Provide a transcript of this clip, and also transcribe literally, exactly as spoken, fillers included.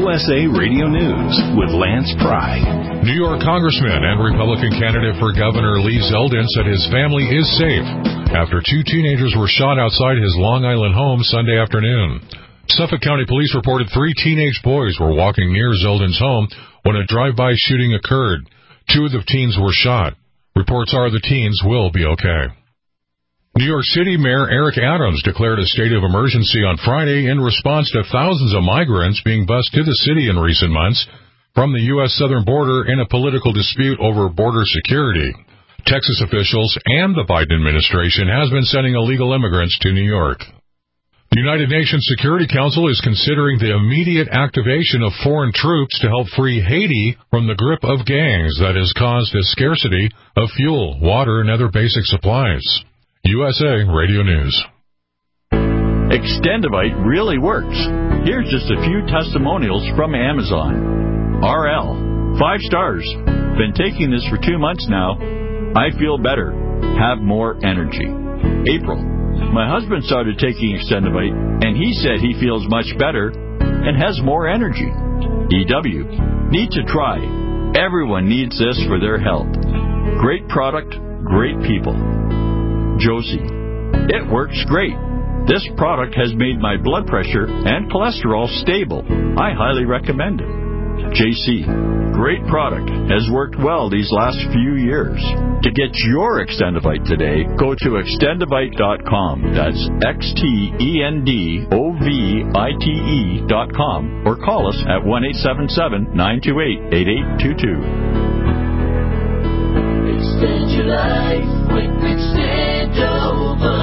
U S A Radio News with Lance Pry. New York Congressman and Republican candidate for governor Lee Zeldin said his family is safe after two teenagers were shot outside his Long Island home Sunday afternoon. Suffolk County Police reported three teenage boys were walking near Zeldin's home when a drive-by shooting occurred. Two of the teens were shot. Reports are the teens will be okay. New York City Mayor Eric Adams declared a state of emergency on Friday in response to thousands of migrants being bused to the city in recent months from the U S southern border in a political dispute over border security. Texas officials and the Biden administration has been sending illegal immigrants to New York. The United Nations Security Council is considering the immediate activation of foreign troops to help free Haiti from the grip of gangs that has caused a scarcity of fuel, water, and other basic supplies. U S A Radio News. Extendivite really works. Here's just a few testimonials from Amazon. R L, five stars. Been taking this for two months now. I feel better. Have more energy. April, my husband started taking Extendivite, and he said he feels much better and has more energy. E W, need to try. Everyone needs this for their health. Great product, great people. Josie, it works great. This product has made my blood pressure and cholesterol stable. I highly recommend it. J C, great product. Has worked well these last few years. To get your Extendivite today, go to extendivite dot com. That's X T E N D O V I T E dot com. Or call us at one eight seven seven, nine two eight, eight eight two two. Extend your life with Extendovite.